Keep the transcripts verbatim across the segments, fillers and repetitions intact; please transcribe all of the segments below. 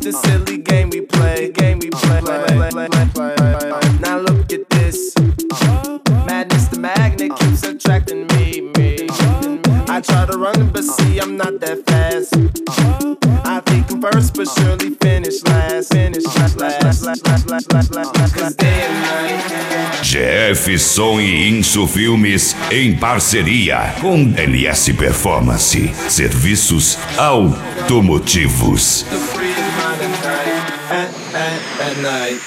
the silly game we play. Game we play. Now look at this. Madness, the magnet keeps attracting me. me. I try to run, but see I'm not that fast. I think I'm first, but surely finish last. Finish last, last, last, last, last, last, last. Cause day and night. G F Som e Inso Filmes em parceria com L S Performance, serviços automotivos. The free is mine at night. At, at, at night.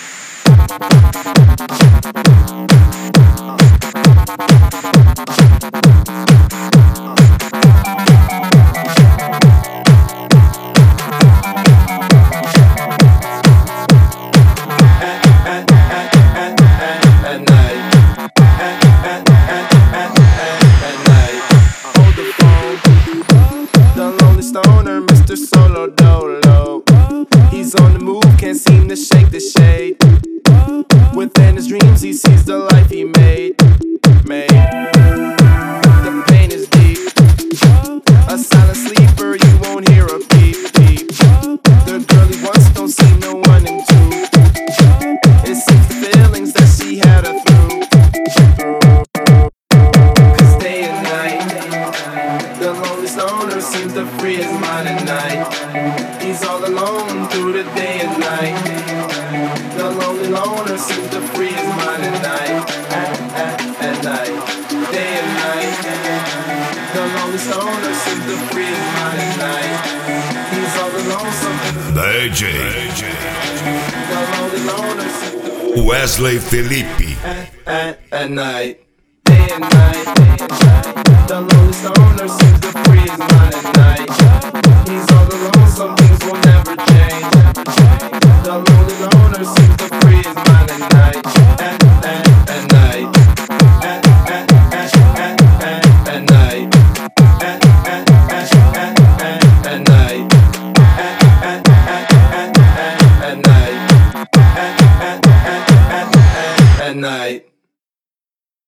Can't seem to shake the shade. Within his dreams he sees the life he made. Made. The pain is deep. A silent sleeper, you won't hear a beep, beep. The girl he wants don't see no one in two. It seems the feelings that she had her through. Cause day and night, the lonely loner seems to free his mind at night. He's all alone through the day and night. The lonely loner seems to free his mind at night. At, at, at night. Day and night. The lonely loner seems to free his mind at night. He's all alone, so D J the lonely loner seems to free Wesley Felipe. At, at, at night. Day and night. Day and night. The lonely loner seems to free his mind at night. He's all alone, some things will never change. The lonely loner seems to free his mind at night. At, at, at night.